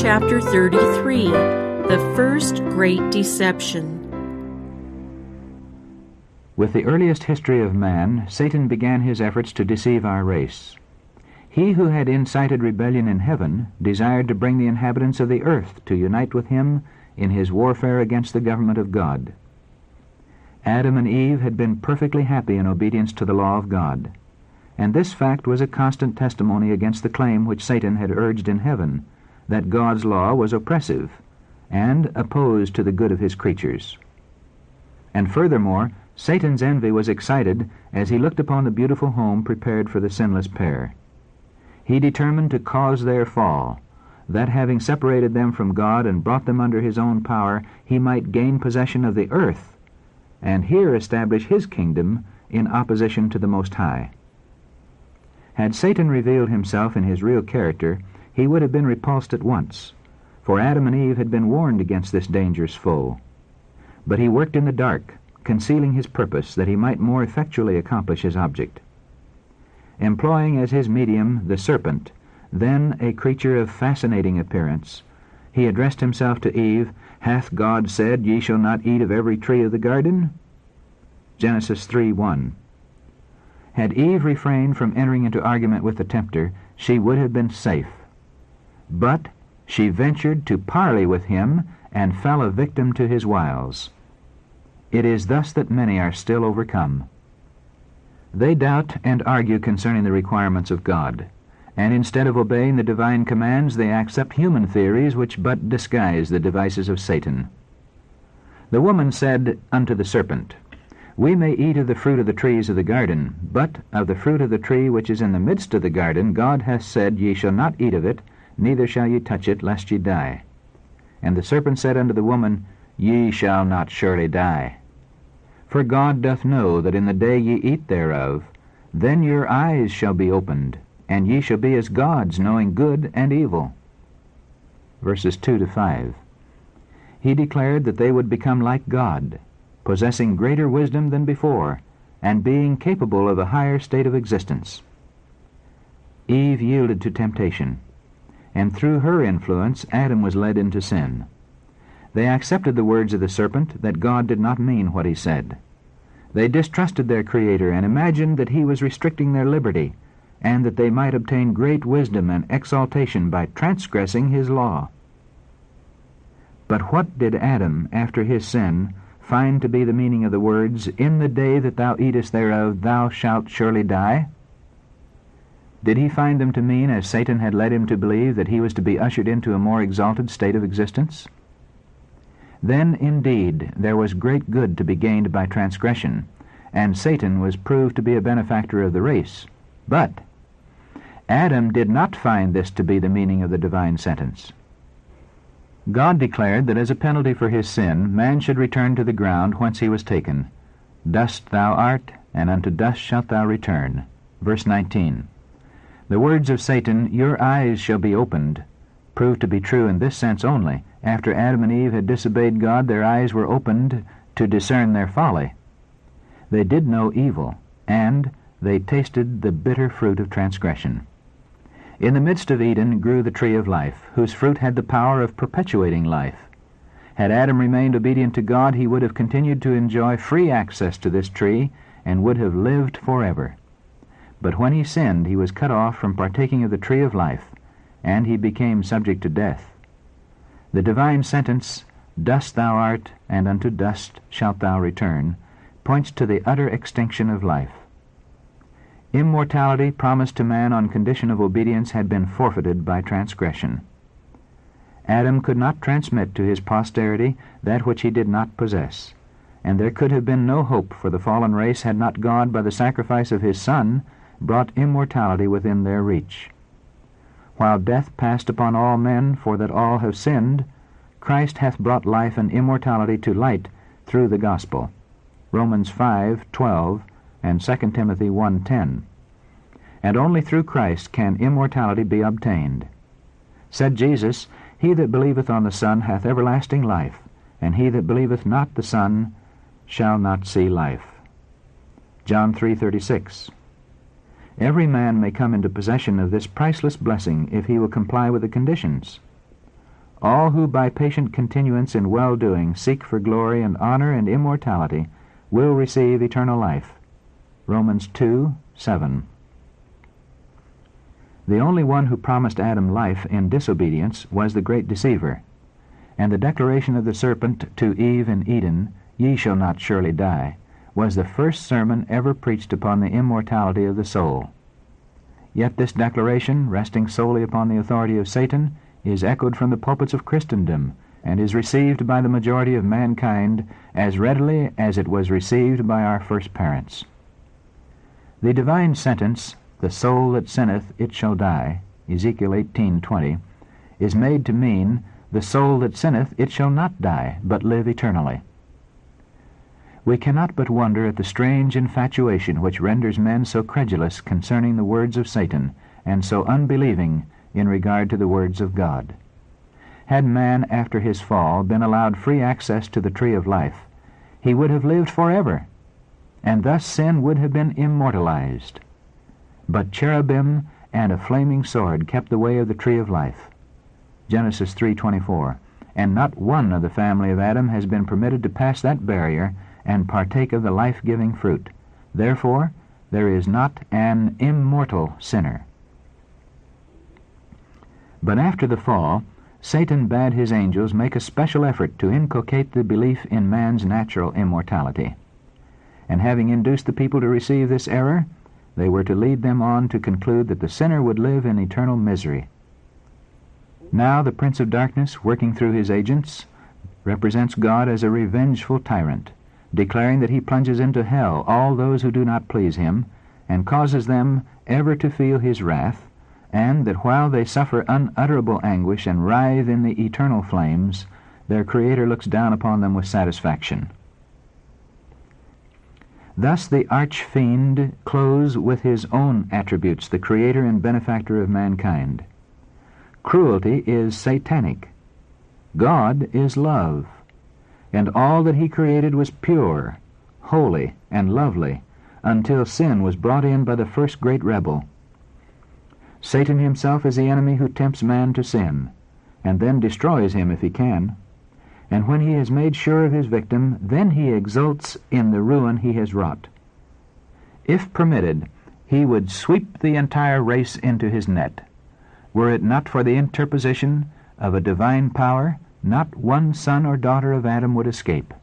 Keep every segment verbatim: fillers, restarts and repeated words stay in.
chapter thirty-three, The First Great Deception. With the earliest history of man, Satan began his efforts to deceive our race. He who had incited rebellion in heaven desired to bring the inhabitants of the earth to unite with him in his warfare against the government of God. Adam and Eve had been perfectly happy in obedience to the law of God, and this fact was a constant testimony against the claim which Satan had urged in heaven, that God's law was oppressive and opposed to the good of his creatures. And furthermore, Satan's envy was excited as he looked upon the beautiful home prepared for the sinless pair. He determined to cause their fall, that having separated them from God and brought them under his own power, he might gain possession of the earth, and here establish his kingdom in opposition to the Most High. Had Satan revealed himself in his real character, he would have been repulsed at once, for Adam and Eve had been warned against this dangerous foe. But he worked in the dark, concealing his purpose that he might more effectually accomplish his object. Employing as his medium the serpent, then a creature of fascinating appearance, he addressed himself to Eve, "Hath God said, Ye shall not eat of every tree of the garden?" Genesis three one. Had Eve refrained from entering into argument with the tempter, she would have been safe. But she ventured to parley with him and fell a victim to his wiles. It is thus that many are still overcome. They doubt and argue concerning the requirements of God, and instead of obeying the divine commands, they accept human theories which but disguise the devices of Satan. The woman said unto the serpent, We may eat of the fruit of the trees of the garden, but of the fruit of the tree which is in the midst of the garden, God hath said, Ye shall not eat of it, neither shall ye touch it, lest ye die. And the serpent said unto the woman, Ye shall not surely die. For God doth know that in the day ye eat thereof, then your eyes shall be opened, and ye shall be as gods, knowing good and evil. Verses two to five. He declared that they would become like God, possessing greater wisdom than before, and being capable of a higher state of existence. Eve yielded to temptation, and through her influence Adam was led into sin. They accepted the words of the serpent that God did not mean what he said. They distrusted their Creator and imagined that he was restricting their liberty, and that they might obtain great wisdom and exaltation by transgressing his law. But what did Adam, after his sin, find to be the meaning of the words, In the day that thou eatest thereof, thou shalt surely die? Did he find them to mean, as Satan had led him to believe, that he was to be ushered into a more exalted state of existence? Then, indeed, there was great good to be gained by transgression, and Satan was proved to be a benefactor of the race. But Adam did not find this to be the meaning of the divine sentence. God declared that as a penalty for his sin, man should return to the ground whence he was taken. Dust thou art, and unto dust shalt thou return. Verse nineteen. The words of Satan, Your eyes shall be opened, proved to be true in this sense only. After Adam and Eve had disobeyed God, their eyes were opened to discern their folly. They did know evil, and they tasted the bitter fruit of transgression. In the midst of Eden grew the tree of life, whose fruit had the power of perpetuating life. Had Adam remained obedient to God, he would have continued to enjoy free access to this tree and would have lived forever. But when he sinned, he was cut off from partaking of the tree of life, and he became subject to death. The divine sentence, Dust thou art, and unto dust shalt thou return, points to the utter extinction of life. Immortality promised to man on condition of obedience had been forfeited by transgression. Adam could not transmit to his posterity that which he did not possess, and there could have been no hope for the fallen race had not God, by the sacrifice of his Son, brought immortality within their reach. While death passed upon all men, for that all have sinned, Christ hath brought life and immortality to light through the gospel. Romans five twelve and Second Timothy one ten. And only through Christ can immortality be obtained. Said Jesus, He that believeth on the Son hath everlasting life, and he that believeth not the Son shall not see life. John three thirty-six. Every man may come into possession of this priceless blessing if he will comply with the conditions. All who by patient continuance in well-doing seek for glory and honor and immortality will receive eternal life. Romans two, seven. The only one who promised Adam life in disobedience was the great deceiver, and the declaration of the serpent to Eve in Eden, "Ye shall not surely die," was the first sermon ever preached upon the immortality of the soul. Yet this declaration, resting solely upon the authority of Satan, is echoed from the pulpits of Christendom, and is received by the majority of mankind as readily as it was received by our first parents. The divine sentence, "The soul that sinneth, it shall die," Ezekiel eighteen twenty, is made to mean, "The soul that sinneth, it shall not die, but live eternally." We cannot but wonder at the strange infatuation which renders men so credulous concerning the words of Satan, and so unbelieving in regard to the words of God. Had man, after his fall, been allowed free access to the tree of life, he would have lived forever, and thus sin would have been immortalized. But cherubim and a flaming sword kept the way of the tree of life. Genesis three twenty-four. And not one of the family of Adam has been permitted to pass that barrier and partake of the life-giving fruit. Therefore, there is not an immortal sinner. But after the fall, Satan bade his angels make a special effort to inculcate the belief in man's natural immortality. And having induced the people to receive this error, they were to lead them on to conclude that the sinner would live in eternal misery. Now the Prince of Darkness, working through his agents, represents God as a revengeful tyrant, declaring that he plunges into hell all those who do not please him, and causes them ever to feel his wrath, and that while they suffer unutterable anguish and writhe in the eternal flames, their Creator looks down upon them with satisfaction. Thus the arch-fiend clothes with his own attributes the Creator and benefactor of mankind. Cruelty is satanic. God is love, and all that he created was pure, holy, and lovely, until sin was brought in by the first great rebel. Satan himself is the enemy who tempts man to sin, and then destroys him if he can. And when he has made sure of his victim, then he exults in the ruin he has wrought. If permitted, he would sweep the entire race into his net. Were it not for the interposition of a divine power, not one son or daughter of Adam would escape.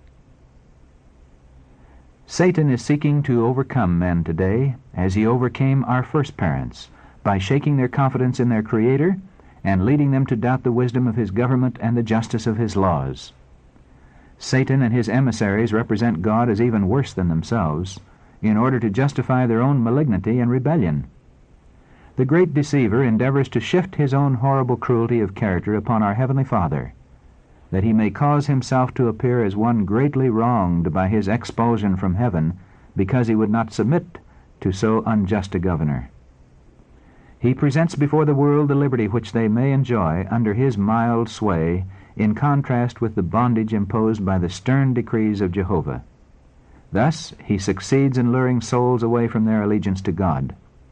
Satan is seeking to overcome men today, as he overcame our first parents, by shaking their confidence in their Creator and leading them to doubt the wisdom of his government and the justice of his laws. Satan and his emissaries represent God as even worse than themselves, in order to justify their own malignity and rebellion. The great deceiver endeavors to shift his own horrible cruelty of character upon our Heavenly Father, that he may cause himself to appear as one greatly wronged by his expulsion from heaven, because he would not submit to so unjust a governor. He presents before the world the liberty which they may enjoy under his mild sway, in contrast with the bondage imposed by the stern decrees of Jehovah. Thus he succeeds in luring souls away from their allegiance to God.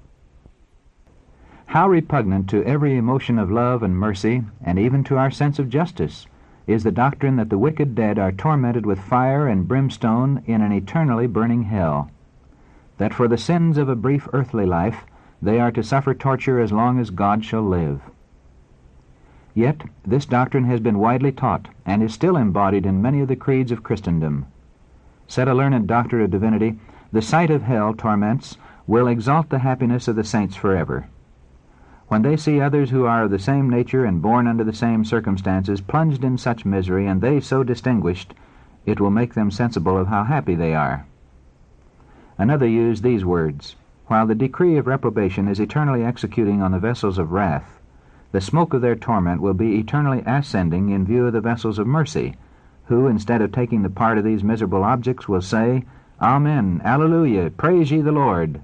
How repugnant to every emotion of love and mercy, and even to our sense of justice, is the doctrine that the wicked dead are tormented with fire and brimstone in an eternally burning hell, that for the sins of a brief earthly life they are to suffer torture as long as God shall live. Yet this doctrine has been widely taught, and is still embodied in many of the creeds of Christendom. Said a learned doctor of divinity, "The sight of hell torments will exalt the happiness of the saints forever." When they see others who are of the same nature and born under the same circumstances plunged in such misery, and they so distinguished, it will make them sensible of how happy they are. Another used these words, "While the decree of reprobation is eternally executing on the vessels of wrath, the smoke of their torment will be eternally ascending in view of the vessels of mercy, who, instead of taking the part of these miserable objects, will say, Amen, Alleluia, praise ye the Lord."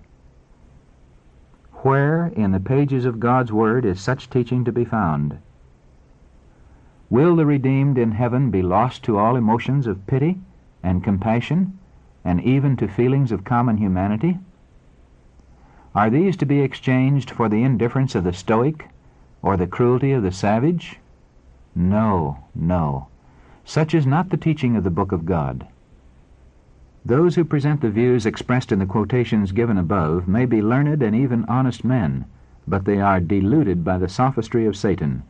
Where in the pages of God's Word is such teaching to be found? Will the redeemed in heaven be lost to all emotions of pity and compassion, and even to feelings of common humanity? Are these to be exchanged for the indifference of the stoic or the cruelty of the savage? No, no. Such is not the teaching of the Book of God. Those who present the views expressed in the quotations given above may be learned and even honest men, but they are deluded by the sophistry of Satan.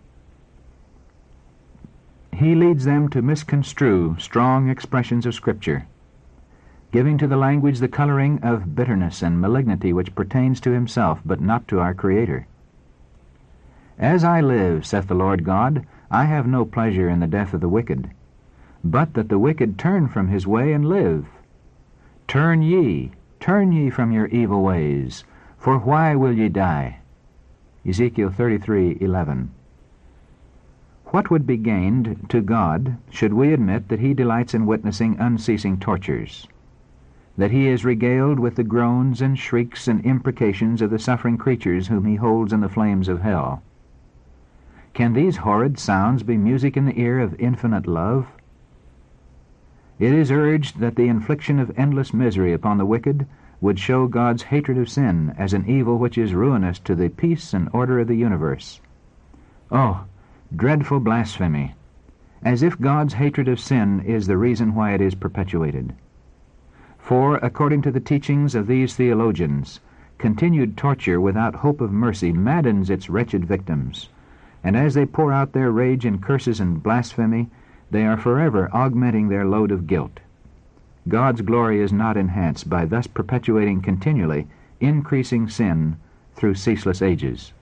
He leads them to misconstrue strong expressions of Scripture, giving to the language the coloring of bitterness and malignity which pertains to himself, but not to our Creator. As I live, saith the Lord God, I have no pleasure in the death of the wicked, but that the wicked turn from his way and live. Turn ye, turn ye from your evil ways, for why will ye die? Ezekiel thirty-three eleven. What would be gained to God should we admit that he delights in witnessing unceasing tortures, that he is regaled with the groans and shrieks and imprecations of the suffering creatures whom he holds in the flames of hell? Can these horrid sounds be music in the ear of infinite love? It is urged that the infliction of endless misery upon the wicked would show God's hatred of sin as an evil which is ruinous to the peace and order of the universe. Oh, dreadful blasphemy! As if God's hatred of sin is the reason why it is perpetuated. For, according to the teachings of these theologians, continued torture without hope of mercy maddens its wretched victims, and as they pour out their rage in curses and blasphemy, they are forever augmenting their load of guilt. God's glory is not enhanced by thus perpetuating continually increasing sin through ceaseless ages.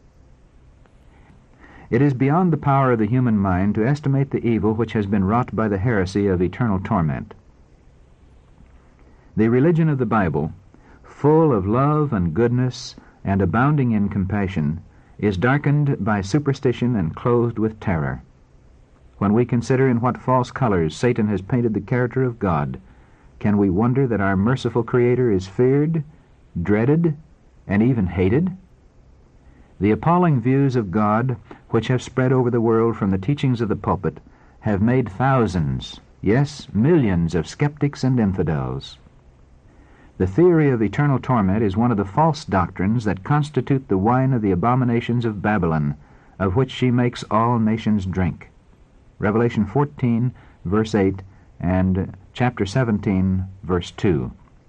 It is beyond the power of the human mind to estimate the evil which has been wrought by the heresy of eternal torment. The religion of the Bible, full of love and goodness and abounding in compassion, is darkened by superstition and clothed with terror. When we consider in what false colors Satan has painted the character of God, can we wonder that our merciful Creator is feared, dreaded, and even hated? The appalling views of God, which have spread over the world from the teachings of the pulpit, have made thousands, yes, millions of skeptics and infidels. The theory of eternal torment is one of the false doctrines that constitute the wine of the abominations of Babylon, of which she makes all nations drink. Revelation fourteen, verse eight, and chapter seventeen, verse two.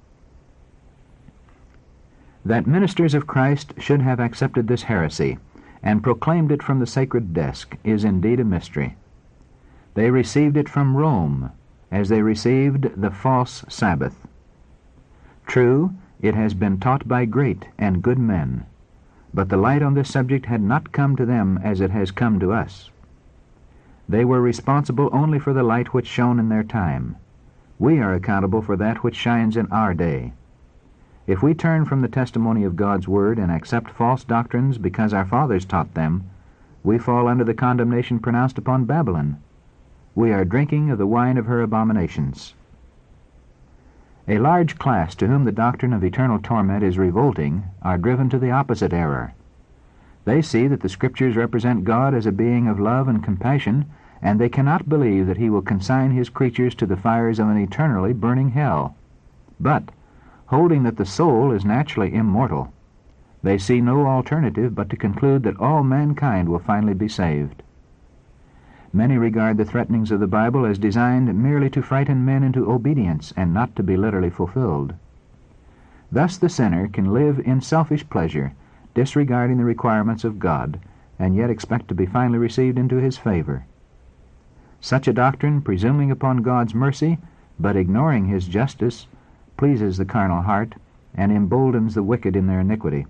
That ministers of Christ should have accepted this heresy and proclaimed it from the sacred desk is indeed a mystery. They received it from Rome, as they received the false Sabbath. True, it has been taught by great and good men, but the light on this subject had not come to them as it has come to us. They were responsible only for the light which shone in their time. We are accountable for that which shines in our day. If we turn from the testimony of God's Word and accept false doctrines because our fathers taught them, we fall under the condemnation pronounced upon Babylon. We are drinking of the wine of her abominations. A large class to whom the doctrine of eternal torment is revolting are driven to the opposite error. They see that the Scriptures represent God as a being of love and compassion, and they cannot believe that he will consign his creatures to the fires of an eternally burning hell. But, holding that the soul is naturally immortal, they see no alternative but to conclude that all mankind will finally be saved. Many regard the threatenings of the Bible as designed merely to frighten men into obedience and not to be literally fulfilled. Thus the sinner can live in selfish pleasure, disregarding the requirements of God, and yet expect to be finally received into his favor. Such a doctrine, presuming upon God's mercy, but ignoring his justice, pleases the carnal heart, and emboldens the wicked in their iniquity.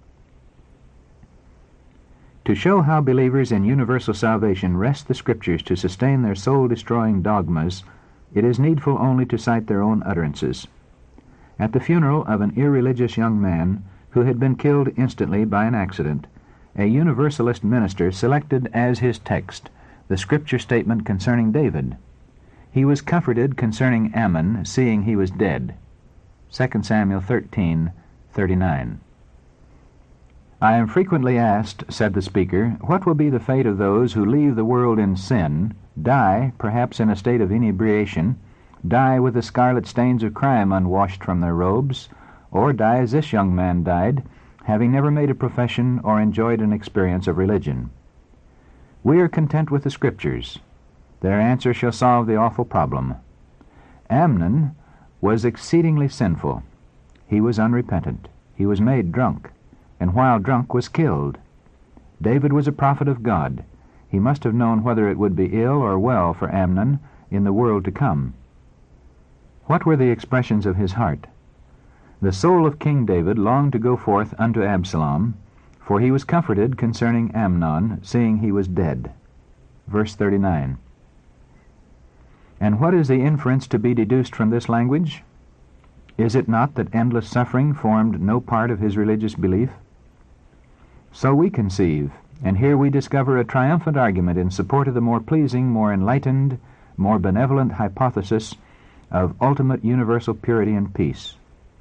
To show how believers in universal salvation wrest the Scriptures to sustain their soul-destroying dogmas, it is needful only to cite their own utterances. At the funeral of an irreligious young man who had been killed instantly by an accident, a Universalist minister selected as his text the Scripture statement concerning David. He was comforted concerning Ammon, seeing he was dead. Second Samuel thirteen thirty-nine. I am frequently asked, said the speaker, what will be the fate of those who leave the world in sin, die, perhaps in a state of inebriation, die with the scarlet stains of crime unwashed from their robes, or die as this young man died, having never made a profession or enjoyed an experience of religion. We are content with the Scriptures. Their answer shall solve the awful problem. Amnon was exceedingly sinful. He was unrepentant. He was made drunk, and while drunk was killed. David was a prophet of God. He must have known whether it would be ill or well for Amnon in the world to come. What were the expressions of his heart? The soul of King David longed to go forth unto Absalom, for he was comforted concerning Amnon, seeing he was dead. Verse thirty-nine. And what is the inference to be deduced from this language? Is it not that endless suffering formed no part of his religious belief? So we conceive, and here we discover a triumphant argument in support of the more pleasing, more enlightened, more benevolent hypothesis of ultimate universal purity and peace.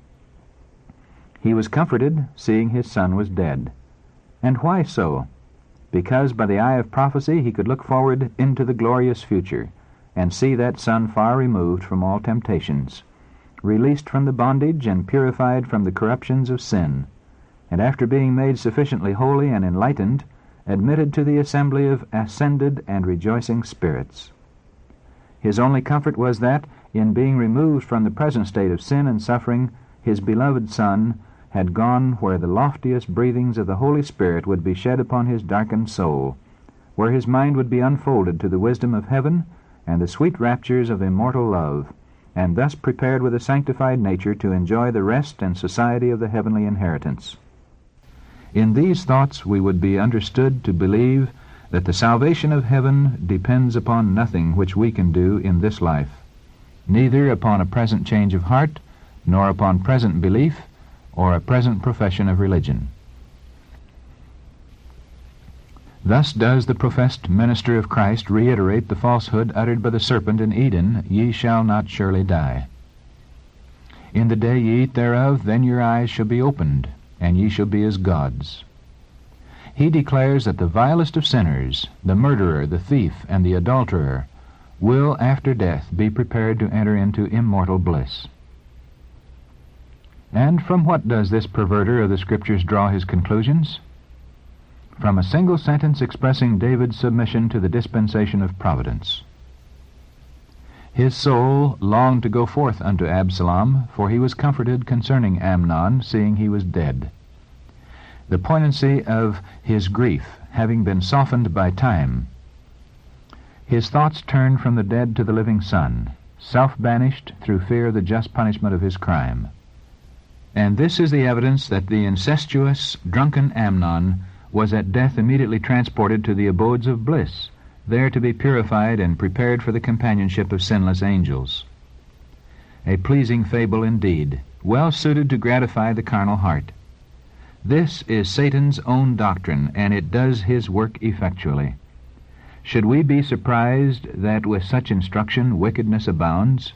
He was comforted, seeing his son was dead. And why so? Because by the eye of prophecy he could look forward into the glorious future, and see that son far removed from all temptations, released from the bondage and purified from the corruptions of sin, and after being made sufficiently holy and enlightened, admitted to the assembly of ascended and rejoicing spirits. His only comfort was that, in being removed from the present state of sin and suffering, his beloved Son had gone where the loftiest breathings of the Holy Spirit would be shed upon his darkened soul, where his mind would be unfolded to the wisdom of heaven and the sweet raptures of immortal love, and thus prepared with a sanctified nature to enjoy the rest and society of the heavenly inheritance. In these thoughts we would be understood to believe that the salvation of heaven depends upon nothing which we can do in this life, neither upon a present change of heart, nor upon present belief, or a present profession of religion. Thus does the professed minister of Christ reiterate the falsehood uttered by the serpent in Eden, "Ye shall not surely die. In the day ye eat thereof, then your eyes shall be opened, and ye shall be as gods." He declares that the vilest of sinners, the murderer, the thief, and the adulterer, will after death be prepared to enter into immortal bliss. And from what does this perverter of the Scriptures draw his conclusions? From a single sentence expressing David's submission to the dispensation of providence. His soul longed to go forth unto Absalom, for he was comforted concerning Amnon, seeing he was dead. The poignancy of his grief having been softened by time, his thoughts turned from the dead to the living son, self-banished through fear of the just punishment of his crime. And this is the evidence that the incestuous, drunken Amnon was at death immediately transported to the abodes of bliss, there to be purified and prepared for the companionship of sinless angels. A pleasing fable indeed, well suited to gratify the carnal heart. This is Satan's own doctrine, and it does his work effectually. Should we be surprised that with such instruction wickedness abounds?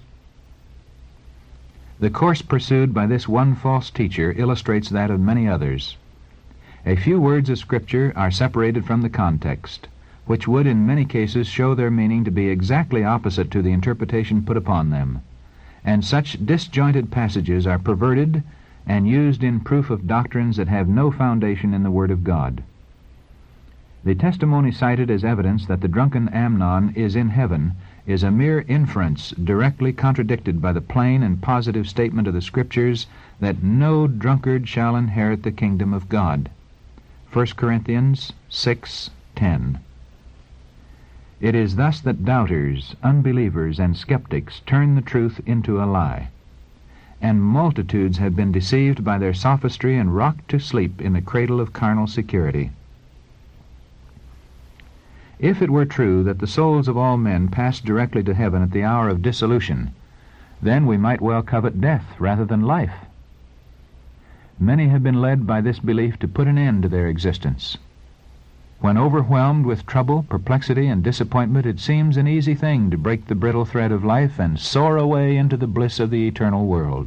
The course pursued by this one false teacher illustrates that of many others. A few words of Scripture are separated from the context, which would in many cases show their meaning to be exactly opposite to the interpretation put upon them, and such disjointed passages are perverted and used in proof of doctrines that have no foundation in the Word of God. The testimony cited as evidence that the drunken Amnon is in heaven is a mere inference directly contradicted by the plain and positive statement of the Scriptures that no drunkard shall inherit the kingdom of God. First Corinthians six ten. It is thus that doubters, unbelievers, and skeptics turn the truth into a lie, and multitudes have been deceived by their sophistry and rocked to sleep in the cradle of carnal security. If it were true that the souls of all men passed directly to heaven at the hour of dissolution, then we might well covet death rather than life. Many have been led by this belief to put an end to their existence. When overwhelmed with trouble, perplexity, and disappointment, it seems an easy thing to break the brittle thread of life and soar away into the bliss of the eternal world.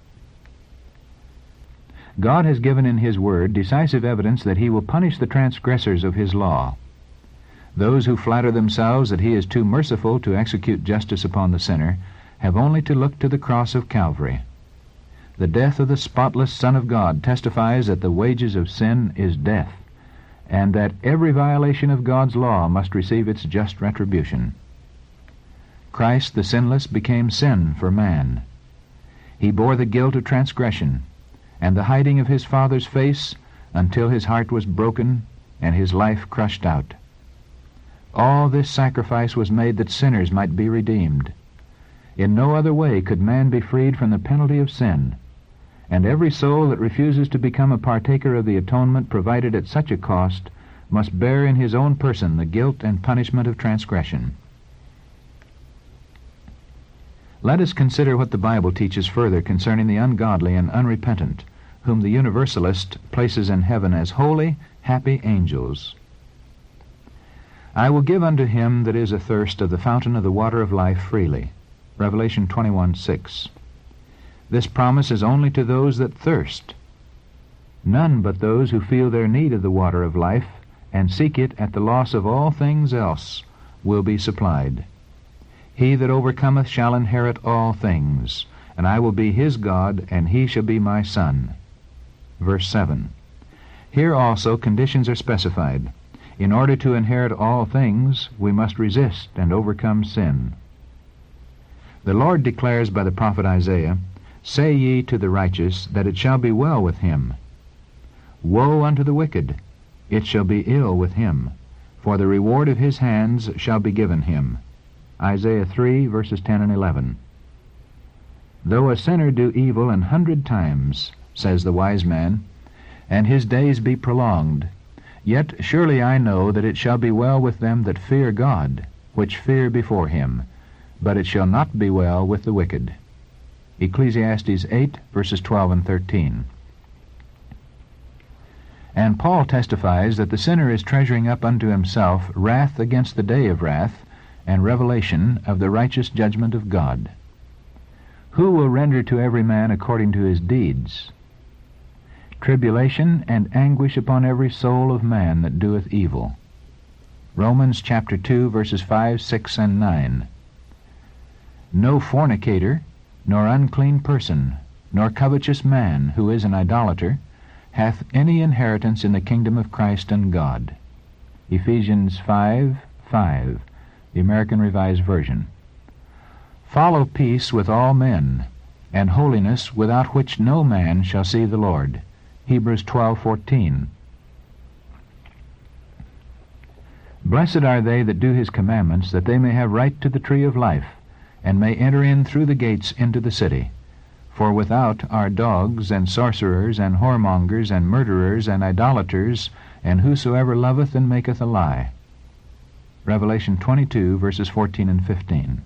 God has given in His Word decisive evidence that He will punish the transgressors of His law. Those who flatter themselves that He is too merciful to execute justice upon the sinner have only to look to the cross of Calvary. The death of the spotless Son of God testifies that the wages of sin is death, and that every violation of God's law must receive its just retribution. Christ the sinless became sin for man. He bore the guilt of transgression and the hiding of his Father's face until his heart was broken and his life crushed out. All this sacrifice was made that sinners might be redeemed. In no other way could man be freed from the penalty of sin, and every soul that refuses to become a partaker of the atonement provided at such a cost must bear in his own person the guilt and punishment of transgression. Let us consider what the Bible teaches further concerning the ungodly and unrepentant, whom the Universalist places in heaven as holy, happy angels. I will give unto him that is athirst of the fountain of the water of life freely. Revelation twenty-one six. This promise is only to those that thirst. None but those who feel their need of the water of life and seek it at the loss of all things else will be supplied. He that overcometh shall inherit all things, and I will be his God, and he shall be my son. Verse seven. Here also conditions are specified. In order to inherit all things, we must resist and overcome sin. The Lord declares by the prophet Isaiah, Say ye to the righteous, that it shall be well with him. Woe unto the wicked, it shall be ill with him, for the reward of his hands shall be given him. Isaiah three, verses ten and eleven. Though a sinner do evil an hundred times, says the wise man, and his days be prolonged, yet surely I know that it shall be well with them that fear God, which fear before him, but it shall not be well with the wicked. Ecclesiastes eight, verses twelve and thirteen. And Paul testifies that the sinner is treasuring up unto himself wrath against the day of wrath, and revelation of the righteous judgment of God. Who will render to every man according to his deeds? Tribulation and anguish upon every soul of man that doeth evil. Romans chapter two, verses five, six, and nine. No fornicator, nor unclean person, nor covetous man, who is an idolater, hath any inheritance in the kingdom of Christ and God. Ephesians five, five. The American Revised Version. Follow peace with all men, and holiness, without which no man shall see the Lord. Hebrews twelve fourteen. Blessed are they that do his commandments, that they may have right to the tree of life, and may enter in through the gates into the city. For without are dogs, and sorcerers, and whoremongers, and murderers, and idolaters, and whosoever loveth and maketh a lie. Revelation twenty-two, verses fourteen and fifteen.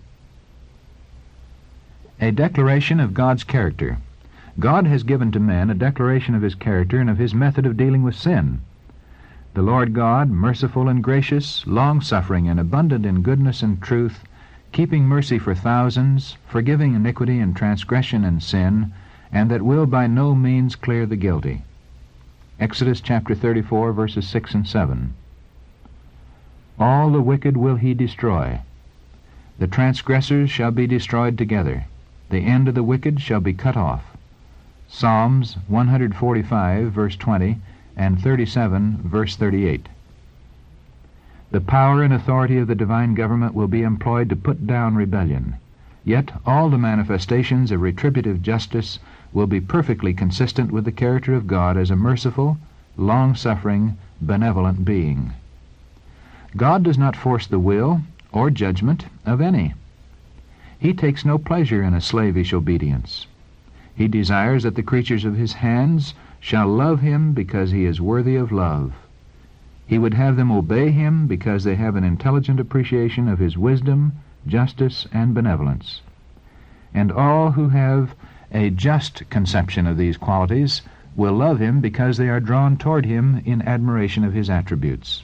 A declaration of God's character. God has given to men a declaration of his character and of his method of dealing with sin. The Lord God, merciful and gracious, long-suffering and abundant in goodness and truth, keeping mercy for thousands, forgiving iniquity and transgression and sin, and that will by no means clear the guilty. Exodus chapter thirty-four, verses six and seven. All the wicked will he destroy. The transgressors shall be destroyed together. The end of the wicked shall be cut off. Psalms one forty-five, verse twenty, and thirty-seven, verse thirty-eight. The power and authority of the divine government will be employed to put down rebellion. Yet all the manifestations of retributive justice will be perfectly consistent with the character of God as a merciful, long-suffering, benevolent being. God does not force the will or judgment of any. He takes no pleasure in a slavish obedience. He desires that the creatures of his hands shall love him because he is worthy of love. He would have them obey him because they have an intelligent appreciation of his wisdom, justice, and benevolence. And all who have a just conception of these qualities will love him because they are drawn toward him in admiration of his attributes.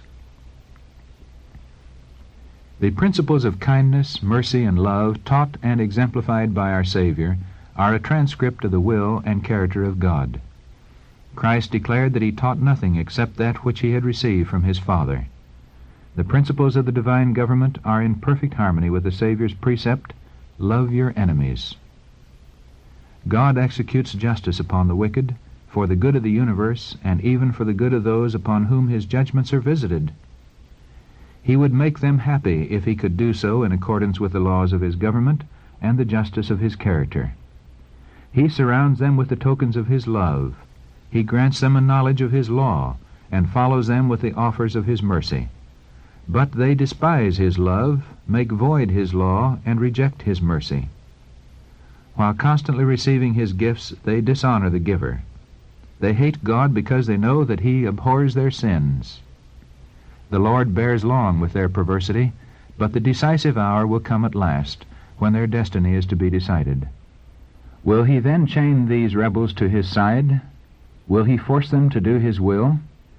The principles of kindness, mercy, and love taught and exemplified by our Savior are a transcript of the will and character of God. Christ declared that he taught nothing except that which he had received from his Father. The principles of the divine government are in perfect harmony with the Savior's precept, love your enemies. God executes justice upon the wicked, for the good of the universe, and even for the good of those upon whom his judgments are visited. He would make them happy if he could do so in accordance with the laws of his government and the justice of his character. He surrounds them with the tokens of his love. He grants them a knowledge of his law, and follows them with the offers of his mercy. But they despise his love, make void his law, and reject his mercy. While constantly receiving his gifts, they dishonor the giver. They hate God because they know that he abhors their sins. The Lord bears long with their perversity, but the decisive hour will come at last, when their destiny is to be decided. Will he then chain these rebels to his side? Will he force them to do his will?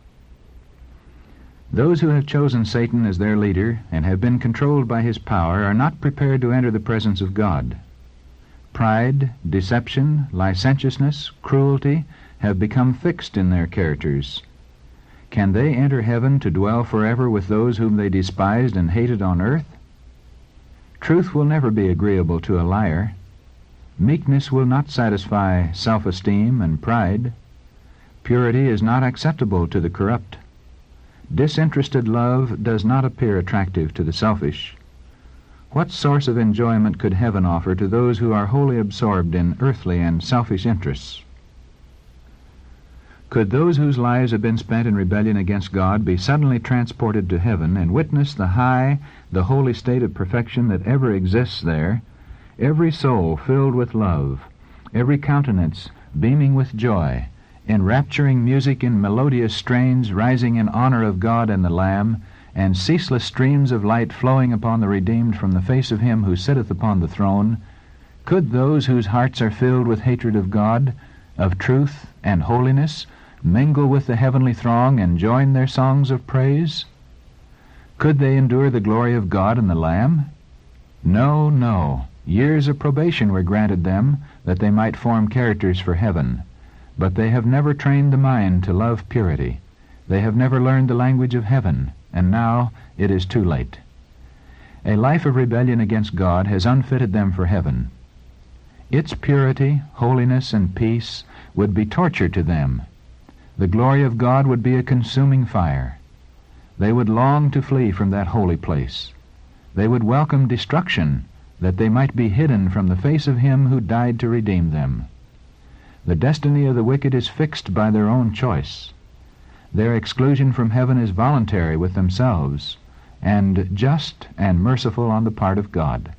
Those who have chosen Satan as their leader and have been controlled by his power are not prepared to enter the presence of God. Pride, deception, licentiousness, cruelty have become fixed in their characters. Can they enter heaven to dwell forever with those whom they despised and hated on earth? Truth will never be agreeable to a liar. Meekness will not satisfy self-esteem and pride. Purity is not acceptable to the corrupt. Disinterested love does not appear attractive to the selfish. What source of enjoyment could heaven offer to those who are wholly absorbed in earthly and selfish interests? Could those whose lives have been spent in rebellion against God be suddenly transported to heaven and witness the high, the holy state of perfection that ever exists there, every soul filled with love, every countenance beaming with joy, enrapturing music in melodious strains rising in honor of God and the Lamb, and ceaseless streams of light flowing upon the redeemed from the face of him who sitteth upon the throne? Could those whose hearts are filled with hatred of God, of truth and holiness, mingle with the heavenly throng and join their songs of praise? Could they endure the glory of God and the Lamb? No, no. Years of probation were granted them, that they might form characters for heaven. But they have never trained the mind to love purity. They have never learned the language of heaven, and now it is too late. A life of rebellion against God has unfitted them for heaven. Its purity, holiness, and peace would be torture to them. The glory of God would be a consuming fire. They would long to flee from that holy place. They would welcome destruction, that they might be hidden from the face of him who died to redeem them. The destiny of the wicked is fixed by their own choice. Their exclusion from heaven is voluntary with themselves, and just and merciful on the part of God.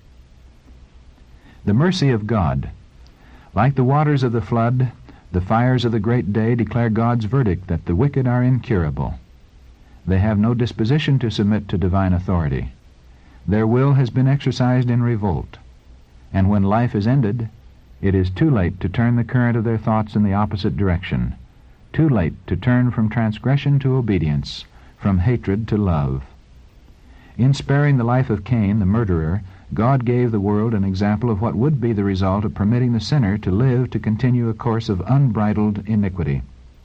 The mercy of God. Like the waters of the flood, the fires of the great day declare God's verdict that the wicked are incurable. They have no disposition to submit to divine authority. Their will has been exercised in revolt, and when life is ended, it is too late to turn the current of their thoughts in the opposite direction, too late to turn from transgression to obedience, from hatred to love. In sparing the life of Cain, the murderer, God gave the world an example of what would be the result of permitting the sinner to live to continue a course of unbridled iniquity.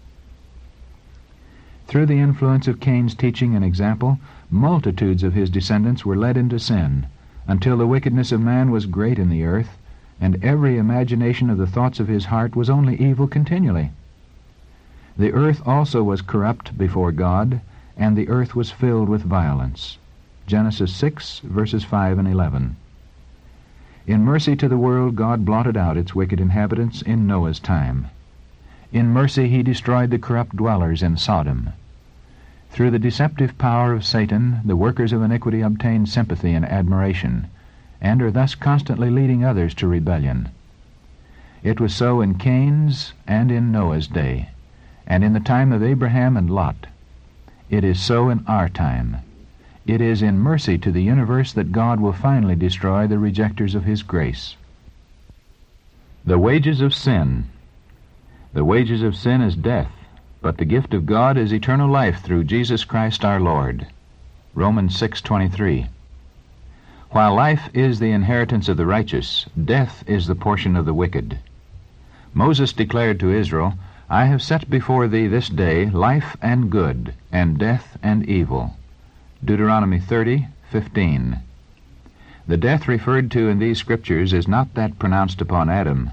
Through the influence of Cain's teaching and example, multitudes of his descendants were led into sin, until the wickedness of man was great in the earth, and every imagination of the thoughts of his heart was only evil continually. The earth also was corrupt before God, and the earth was filled with violence. Genesis six, verses five and eleven. In mercy to the world, God blotted out its wicked inhabitants in Noah's time. In mercy he destroyed the corrupt dwellers in Sodom. Through the deceptive power of Satan, the workers of iniquity obtain sympathy and admiration, and are thus constantly leading others to rebellion. It was so in Cain's and in Noah's day, and in the time of Abraham and Lot. It is so in our time. It is in mercy to the universe that God will finally destroy the rejectors of his grace. The wages of sin. The wages of sin is death, but the gift of God is eternal life through Jesus Christ our Lord. Romans six twenty-three. While life is the inheritance of the righteous, death is the portion of the wicked. Moses declared to Israel, I have set before thee this day life and good, and death and evil. Deuteronomy thirty fifteen. The death referred to in these scriptures is not that pronounced upon Adam,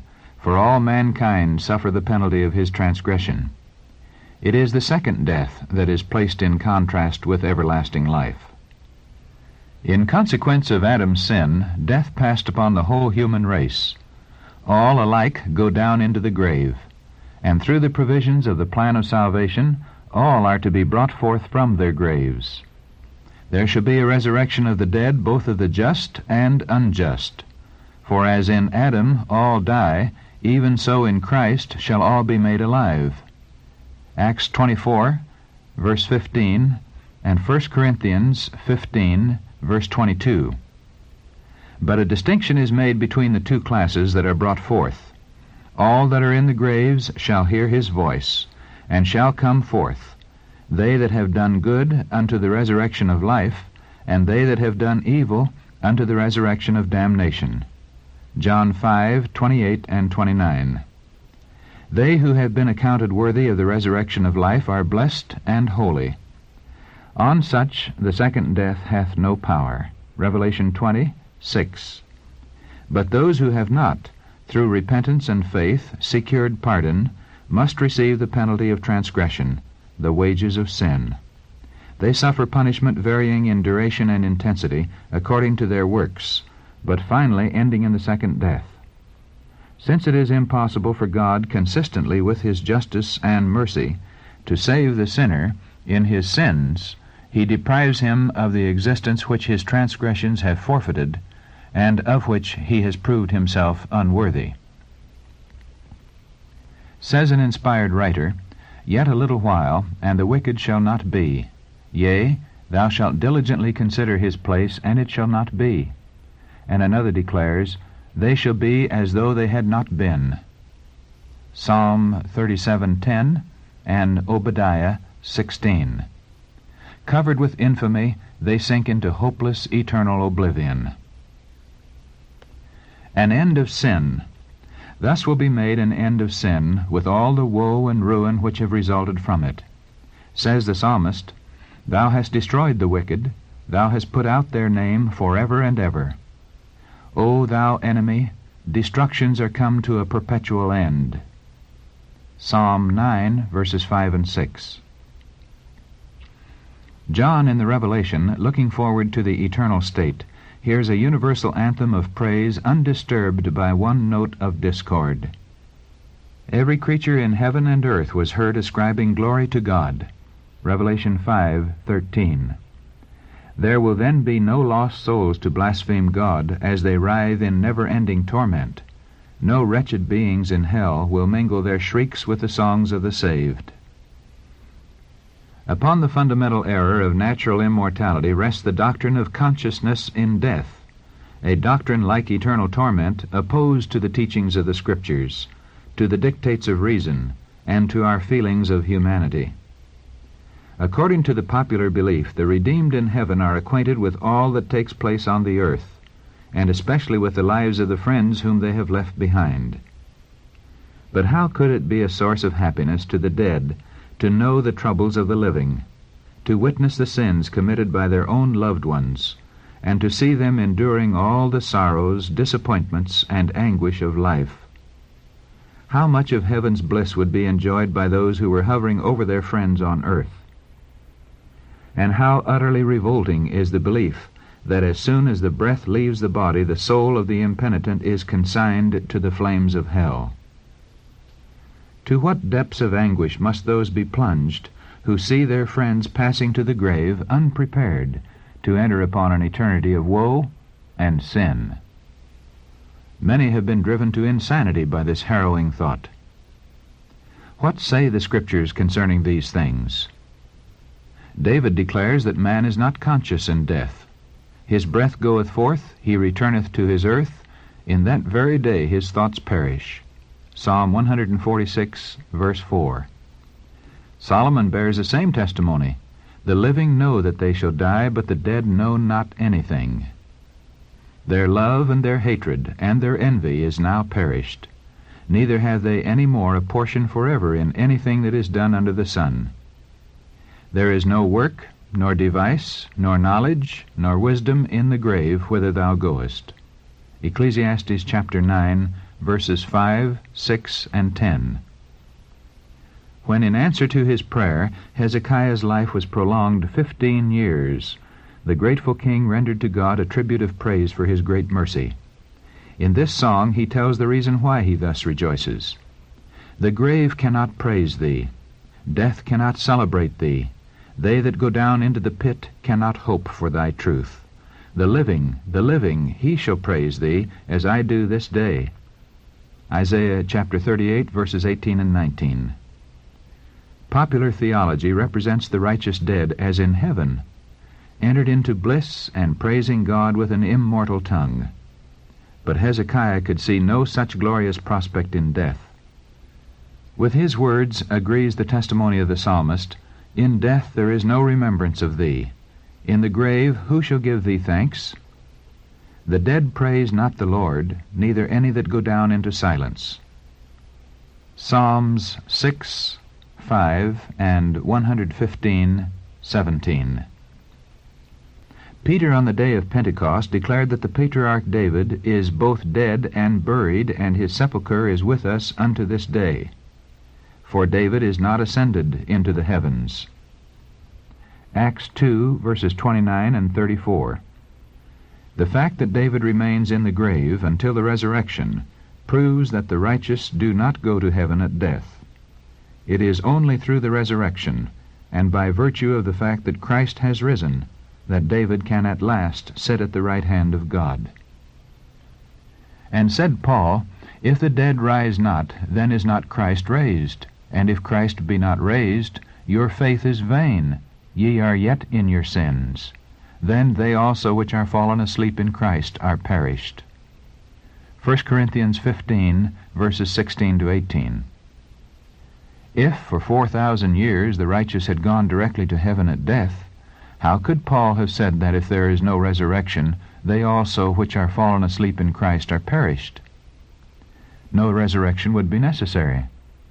for all mankind suffer the penalty of his transgression. It is the second death that is placed in contrast with everlasting life. In consequence of Adam's sin, death passed upon the whole human race. All alike go down into the grave, and through the provisions of the plan of salvation, all are to be brought forth from their graves. There shall be a resurrection of the dead, both of the just and unjust. For as in Adam all die, even so in Christ shall all be made alive. Acts twenty-four, verse fifteen, and First Corinthians fifteen, verse twenty-two. But a distinction is made between the two classes that are brought forth. All that are in the graves shall hear his voice, and shall come forth, they that have done good unto the resurrection of life, and they that have done evil unto the resurrection of damnation. John five, twenty-eight and twenty-nine. They who have been accounted worthy of the resurrection of life are blessed and holy. On such the second death hath no power. Revelation twenty, six. But those who have not, through repentance and faith, secured pardon, must receive the penalty of transgression, the wages of sin. They suffer punishment varying in duration and intensity according to their works, but finally ending in the second death. Since it is impossible for God, consistently with his justice and mercy, to save the sinner in his sins, he deprives him of the existence which his transgressions have forfeited, and of which he has proved himself unworthy. Says an inspired writer, "Yet a little while, and the wicked shall not be. Yea, thou shalt diligently consider his place, and it shall not be." And another declares, "They shall be as though they had not been." Psalm thirty-seven ten and Obadiah sixteen. Covered with infamy, they sink into hopeless, eternal oblivion. An end of sin. Thus will be made an end of sin, with all the woe and ruin which have resulted from it. Says the psalmist, "Thou hast destroyed the wicked, thou hast put out their name forever and ever. O thou enemy, destructions are come to a perpetual end." Psalm nine, verses five and six. John in the Revelation, looking forward to the eternal state, hears a universal anthem of praise undisturbed by one note of discord. Every creature in heaven and earth was heard ascribing glory to God. Revelation five, thirteen. There will then be no lost souls to blaspheme God as they writhe in never-ending torment. No wretched beings in hell will mingle their shrieks with the songs of the saved. Upon the fundamental error of natural immortality rests the doctrine of consciousness in death, a doctrine like eternal torment opposed to the teachings of the Scriptures, to the dictates of reason, and to our feelings of humanity. According to the popular belief, the redeemed in heaven are acquainted with all that takes place on the earth, and especially with the lives of the friends whom they have left behind. But how could it be a source of happiness to the dead to know the troubles of the living, to witness the sins committed by their own loved ones, and to see them enduring all the sorrows, disappointments, and anguish of life? How much of heaven's bliss would be enjoyed by those who were hovering over their friends on earth? And how utterly revolting is the belief that as soon as the breath leaves the body, the soul of the impenitent is consigned to the flames of hell. To what depths of anguish must those be plunged who see their friends passing to the grave unprepared to enter upon an eternity of woe and sin? Many have been driven to insanity by this harrowing thought. What say the Scriptures concerning these things? David declares that man is not conscious in death. His breath goeth forth, he returneth to his earth, in that very day his thoughts perish. Psalm one forty-six, verse four. Solomon bears the same testimony. The living know that they shall die, but the dead know not anything. Their love and their hatred and their envy is now perished. Neither have they any more a portion forever in anything that is done under the sun. There is no work, nor device, nor knowledge, nor wisdom in the grave whither thou goest. Ecclesiastes chapter nine, verses five, six, and ten. When in answer to his prayer, Hezekiah's life was prolonged fifteen years, the grateful king rendered to God a tribute of praise for his great mercy. In this song he tells the reason why he thus rejoices. The grave cannot praise thee. Death cannot celebrate thee. They that go down into the pit cannot hope for thy truth. The living, the living, he shall praise thee, as I do this day. Isaiah chapter thirty-eight, verses eighteen and nineteen. Popular theology represents the righteous dead as in heaven, entered into bliss and praising God with an immortal tongue. But Hezekiah could see no such glorious prospect in death. With his words agrees the testimony of the psalmist, "In death there is no remembrance of thee. In the grave who shall give thee thanks? The dead praise not the Lord, neither any that go down into silence." Psalms six, five, and one fifteen, seventeen. Peter on the day of Pentecost declared that the patriarch David is both dead and buried, and his sepulchre is with us unto this day. For David is not ascended into the heavens. Acts two, verses twenty-nine and thirty-four. The fact that David remains in the grave until the resurrection proves that the righteous do not go to heaven at death. It is only through the resurrection, and by virtue of the fact that Christ has risen, that David can at last sit at the right hand of God. And said Paul, "If the dead rise not, then is not Christ raised. And if Christ be not raised, your faith is vain. Ye are yet in your sins. Then they also which are fallen asleep in Christ are perished." First Corinthians fifteen, verses sixteen to eighteen. If for four thousand years the righteous had gone directly to heaven at death, how could Paul have said that if there is no resurrection, they also which are fallen asleep in Christ are perished? No resurrection would be necessary.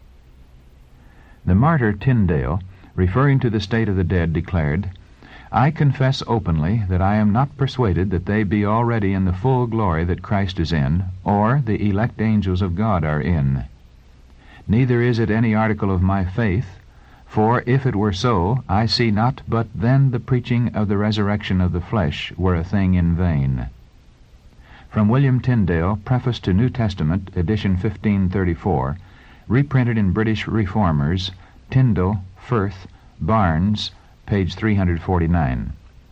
The martyr Tyndale, referring to the state of the dead, declared, "I confess openly that I am not persuaded that they be already in the full glory that Christ is in, or the elect angels of God are in. Neither is it any article of my faith, for if it were so, I see not but then the preaching of the resurrection of the flesh were a thing in vain." From William Tyndale, Preface to New Testament, edition fifteen thirty-four, reprinted in British Reformers, Tyndall, Firth, Barnes, page three forty-nine.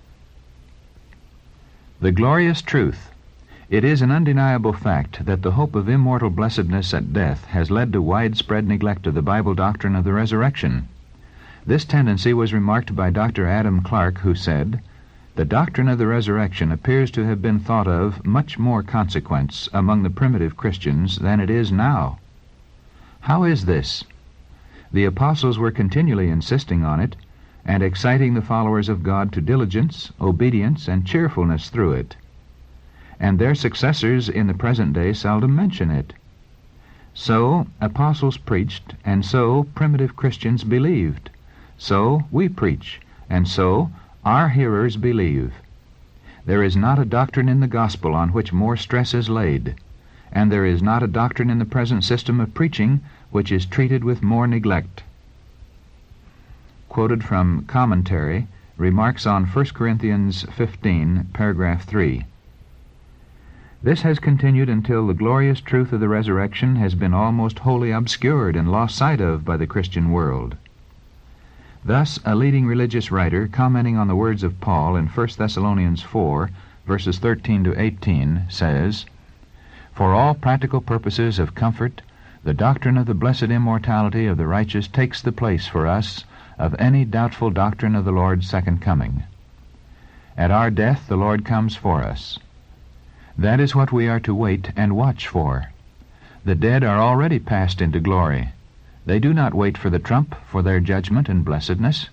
The glorious truth. It is an undeniable fact that the hope of immortal blessedness at death has led to widespread neglect of the Bible doctrine of the resurrection. This tendency was remarked by Doctor Adam Clark, who said, "The doctrine of the resurrection appears to have been thought of much more consequence among the primitive Christians than it is now." How is this? The apostles were continually insisting on it, and exciting the followers of God to diligence, obedience, and cheerfulness through it. And their successors in the present day seldom mention it. So apostles preached, and so primitive Christians believed. So we preach, and so our hearers believe. There is not a doctrine in the gospel on which more stress is laid, and there is not a doctrine in the present system of preaching which is treated with more neglect. Quoted from Commentary, Remarks on First Corinthians fifteen, paragraph three. This has continued until the glorious truth of the resurrection has been almost wholly obscured and lost sight of by the Christian world. Thus, a leading religious writer, commenting on the words of Paul in First Thessalonians four, verses thirteen to eighteen, says, "For all practical purposes of comfort, the doctrine of the blessed immortality of the righteous takes the place for us of any doubtful doctrine of the Lord's second coming. At our death the Lord comes for us. That is what we are to wait and watch for. The dead are already passed into glory. They do not wait for the trump for their judgment and blessedness."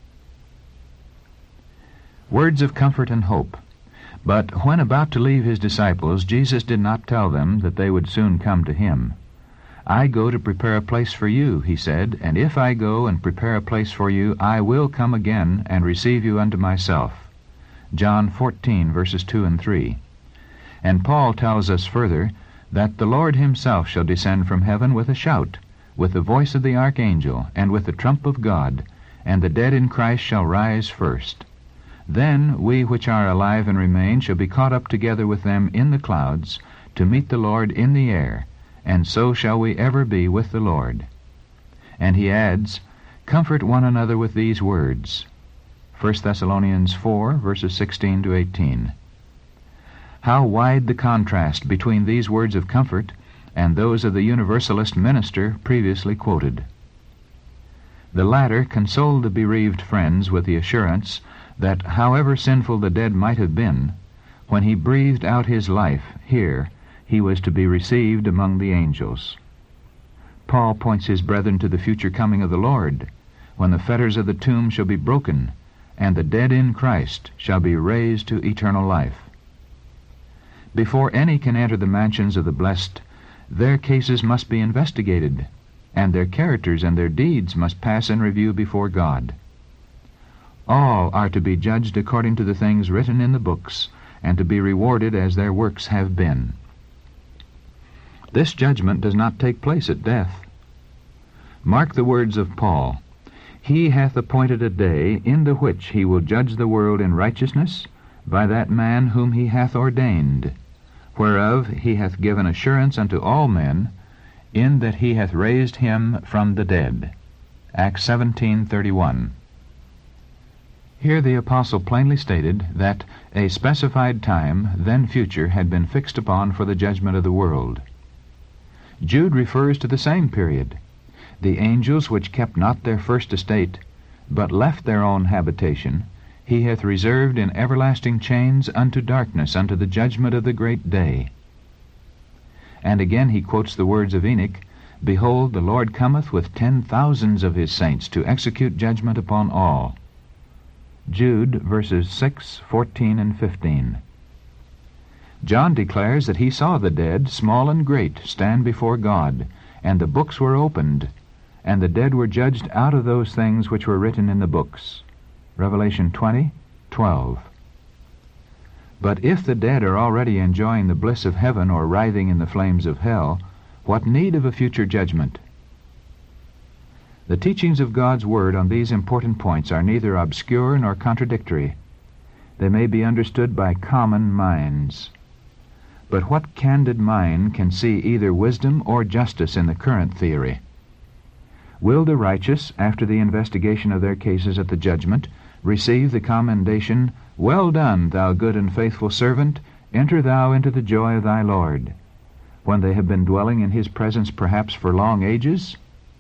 Words of comfort and hope. But when about to leave his disciples, Jesus did not tell them that they would soon come to him. "I go to prepare a place for you," he said, "and if I go and prepare a place for you, I will come again and receive you unto myself." John fourteen, verses two and three. And Paul tells us further that the Lord himself shall descend from heaven with a shout, with the voice of the archangel, and with the trump of God, and the dead in Christ shall rise first. Then we which are alive and remain shall be caught up together with them in the clouds, to meet the Lord in the air, and so shall we ever be with the Lord. And he adds, Comfort one another with these words. First Thessalonians four, verses sixteen to eighteen. How wide the contrast between these words of comfort and those of the Universalist minister previously quoted. The latter consoled the bereaved friends with the assurance that however sinful the dead might have been, when he breathed out his life here, he was to be received among the angels. Paul points his brethren to the future coming of the Lord, when the fetters of the tomb shall be broken, and the dead in Christ shall be raised to eternal life. Before any can enter the mansions of the blessed, their cases must be investigated, and their characters and their deeds must pass in review before God. All are to be judged according to the things written in the books, and to be rewarded as their works have been. This judgment does not take place at death. Mark the words of Paul, He hath appointed a day in the which he will judge the world in righteousness by that man whom he hath ordained, whereof he hath given assurance unto all men, in that he hath raised him from the dead. Acts seventeen thirty-one. Here the apostle plainly stated that a specified time, then future, had been fixed upon for the judgment of the world. Jude refers to the same period. The angels which kept not their first estate, but left their own habitation, he hath reserved in everlasting chains unto darkness, unto the judgment of the great day. And again he quotes the words of Enoch, Behold, the Lord cometh with ten thousands of his saints to execute judgment upon all. Jude, verses six, fourteen, and fifteen. John declares that he saw the dead, small and great, stand before God, and the books were opened, and the dead were judged out of those things which were written in the books. Revelation twenty, twelve. But if the dead are already enjoying the bliss of heaven or writhing in the flames of hell, what need of a future judgment? The teachings of God's Word on these important points are neither obscure nor contradictory. They may be understood by common minds. But what candid mind can see either wisdom or justice in the current theory? Will the righteous, after the investigation of their cases at the judgment, receive the commendation, Well done, thou good and faithful servant, enter thou into the joy of thy Lord, when they have been dwelling in his presence perhaps for long ages?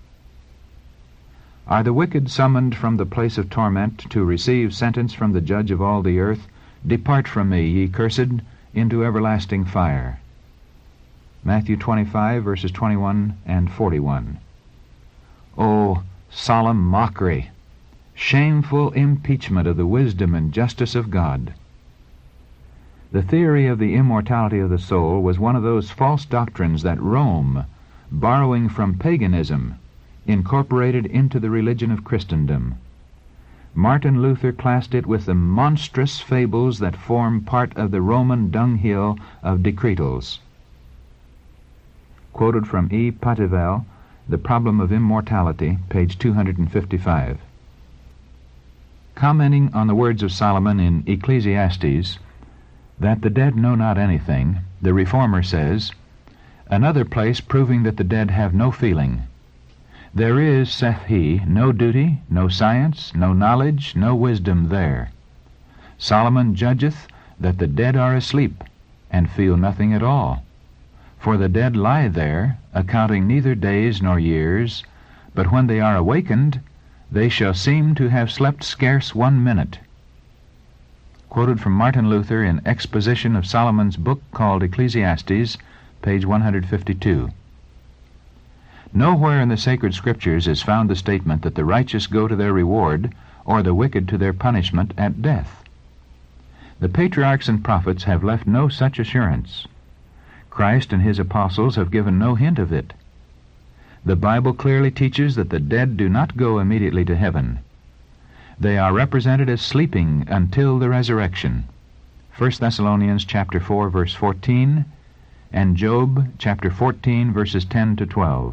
Are the wicked summoned from the place of torment to receive sentence from the judge of all the earth, Depart from me, ye cursed, into everlasting fire? Matthew twenty-five, verses twenty-one and forty-one. O solemn mockery, shameful impeachment of the wisdom and justice of God! The theory of the immortality of the soul was one of those false doctrines that Rome, borrowing from paganism, incorporated into the religion of Christendom. Martin Luther classed it with the monstrous fables that form part of the Roman dunghill of decretals. Quoted from E. Pativel, The Problem of Immortality, page two hundred fifty-five. Commenting on the words of Solomon in Ecclesiastes, that the dead know not anything, the Reformer says, Another place proving that the dead have no feeling. There is, saith he, no duty, no science, no knowledge, no wisdom there. Solomon judgeth that the dead are asleep, and feel nothing at all. For the dead lie there, accounting neither days nor years, but when they are awakened, they shall seem to have slept scarce one minute. Quoted from Martin Luther in Exposition of Solomon's book called Ecclesiastes, page one hundred fifty-two. Nowhere in the sacred scriptures is found the statement that the righteous go to their reward, or the wicked to their punishment at death. The patriarchs and prophets have left no such assurance. Christ and his apostles have given no hint of it. The Bible clearly teaches that the dead do not go immediately to heaven. They are represented as sleeping until the resurrection. First Thessalonians chapter four, verse fourteen, and Job chapter fourteen, verses ten to twelve.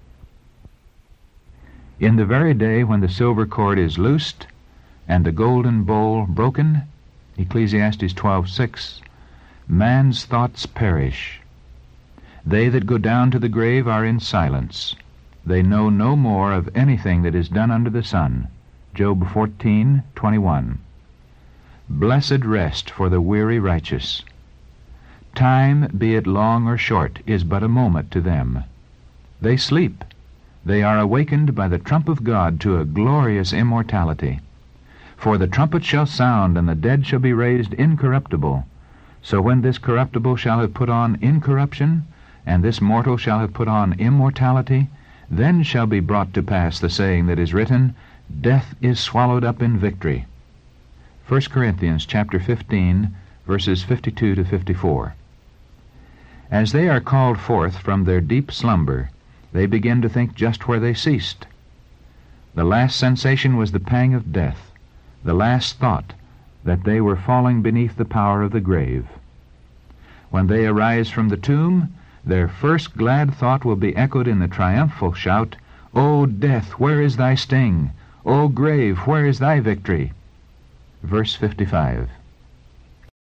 In the very day when the silver cord is loosed and the golden bowl broken, Ecclesiastes twelve six, man's thoughts perish. They that go down to the grave are in silence. They know no more of anything that is done under the sun. Job fourteen twenty-one. Blessed rest for the weary righteous. Time, be it long or short, is but a moment to them. They sleep. They are awakened by the trump of God to a glorious immortality. For the trumpet shall sound, and the dead shall be raised incorruptible. So when this corruptible shall have put on incorruption, and this mortal shall have put on immortality, then shall be brought to pass the saying that is written, Death is swallowed up in victory. First Corinthians chapter fifteen, verses fifty-two to fifty-four. As they are called forth from their deep slumber, they begin to think just where they ceased. The last sensation was the pang of death, the last thought that they were falling beneath the power of the grave. When they arise from the tomb, their first glad thought will be echoed in the triumphal shout, O death, where is thy sting? O grave, where is thy victory? Verse fifty-five.